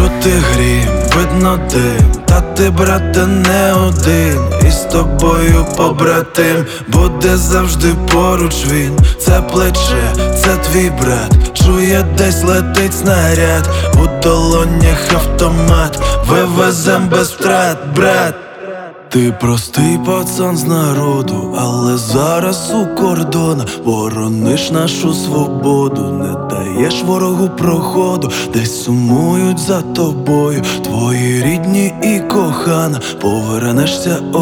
чути грім, видно дим, та ти, брате, не один, і з тобою побратим буде завжди поруч він. Це плече, це твій брат, чує, десь летить снаряд, у долонях автомат, вивезем без втрат, брат. Ти простий пацан з народу, але зараз у кордонах борониш нашу свободу, не даєш ворогу проходу, десь сумують за тобою твої рідні і кохана, повернешся